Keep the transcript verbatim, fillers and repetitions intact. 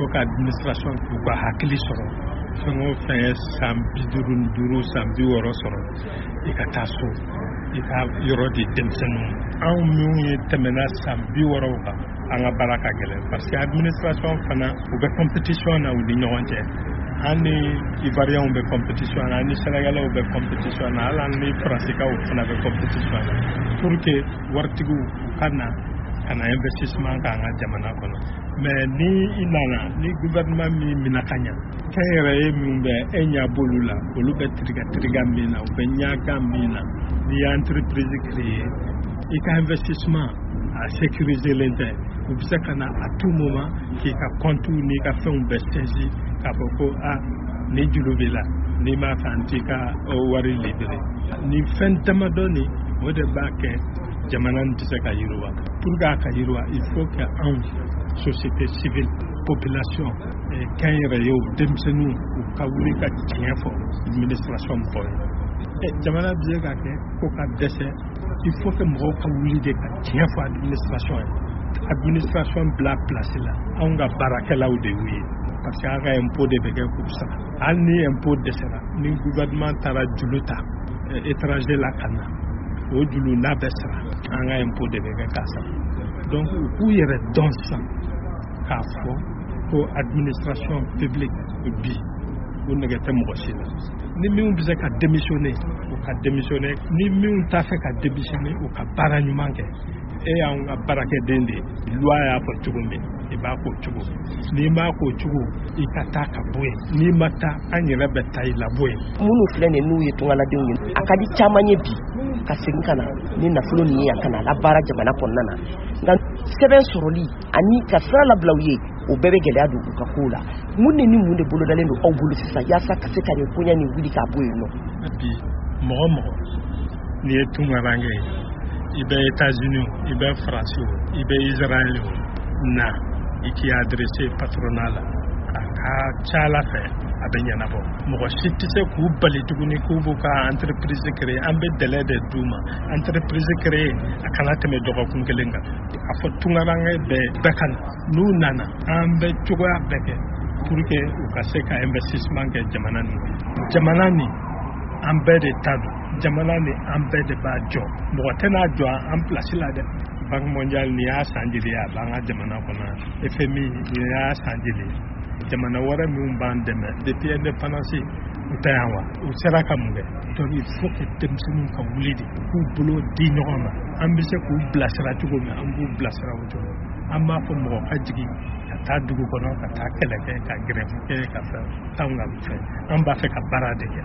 faut que administration k'u ka hakili sɔrɔ fɛn o fɛn ye san bi duuru ni duuru san bi wɔɔrɔ sɔrɔ i ka taa so i ka yɔrɔ di denmisɛnninw anw minnu ye tɛmɛna san bi wɔɔrɔw kan an ka baara ka gɛlɛn parce que administration fana u bɛ compétition na u ni ɲɔgɔn cɛ an ni Ivoiriens bɛ compétition na an ni Sénégalais bɛ compétition na hali an ni Faransiikaw fana bɛ compétition na pour que waritigiw ka na ka na investissement k'an ka jamana kɔnɔ mais ni i nana ni gouvernement min mina ka ɲa kɛnyɛrɛye min bɛ e ɲɛ b'olu la olu bɛ tiriga tiriga min na u bɛ ɲaga min na n'i ye entreprise créer i ka investissement a sécuriser len tɛ u bɛ se ka na à tout moment k'i ka compte n'i ka fɛnw bɛɛ saisi k'a fɔ ko ah ni juru b'i la n'i m'a fɛ an t'i ka wari libéré ni fɛn damadɔ ni o de b'a kɛ jamana in tɛ se ka yiriwa pour que a ka yiriwa il faut que anw société civile population kɛnyɛrɛyew denmisɛnninw u ka wuli ka tiɲɛ fɔ administration mɔgɔw ye jamana bɛ se ka kɛ ko ka dɛsɛ il faut que mɔgɔw ka wuli de ka tiɲɛ fɔ administration ye administration bila place la anw ka baarakɛlaw de y'u ye parce que an ka impôt de bɛ kɛ k'u sara hali ni impôt dɛsɛra ni gouvernement taara juru ta étranger la ka na o julu n'a bɛ sara an ka impôt de bɛ kɛ k'a sara donc u k'u yɛrɛ dɔn sisan k'a fɔ ko administration publique bi o nɛgɛ tɛ mɔgɔ si la ni minnu bɛ se ka démissionner u ka démissionner ni minnu t'a fɛ ka démissionner u ka baara ɲuman kɛ e y'anw ka baarakɛden de ye loi y'a fɔ cogo min i b'a k'o cogo n'i m'a k'o cogo i ka taa ka bɔ yen n'i ma taa an yɛrɛ bɛ taa i labɔ yen minnu filɛ nin n'u ye tungaladenw ye a ka di caman ye bi ka segin ka na ni nafolo nin ye a kana la baara jamana kɔnɔna na nka sɛbɛn sɔrɔli ani ka sira labila u ye o bɛɛ bɛ gɛlɛya don u ka kow la mun de ni mun de bolodalen don aw bolo sisan yaasa ka se ka nin koɲɛ nin wuli k'a bɔ yen nɔ bi mɔgɔ mɔgɔ n'i ye tungarange ye i bɛ États-Unis i bɛ France i bɛ Israël na i k'i adressé patronat la a ka ca Ala fɛ a bɛ ɲɛnabɔ mɔgɔ si tɛ se k'u bali tuguni k'u b'u ka entreprise créer an bɛ délai de d'u ma entreprise créer a kana tɛmɛ dɔgɔkun kelen kan a fɔ tungarange bɛɛ bɛɛ ka na n'u nana an bɛ cogoya bɛɛ kɛ pour que u ka se ka investissement kɛ jamana nin jamana nin an bɛɛ de ta don jamana ni an bɛɛ de b'a jɔ mɔgɔ tɛ n'a jɔ an place la dɛ Banque mondiale ni y'a san joli a b'an ka jamana kɔnɔ F M I ni y'a san joli jamana wɛrɛ minnu b'an dɛmɛ depuis indépendance u tɛ yan wa u sera ka mun kɛ donc il faut que denmisɛnninw ka wuli de k'u bolo di ɲɔgɔn ma an bɛ se k'u bilasira cogo min an b'u bilasira o cogo an b'a fɔ mɔgɔ ka jigin ka taa dugu kɔnɔ ka taa kɛlɛ kɛ ka grève kɛ ka fɛn t'anw ka fɛn an b'a fɛ ka baara de kɛ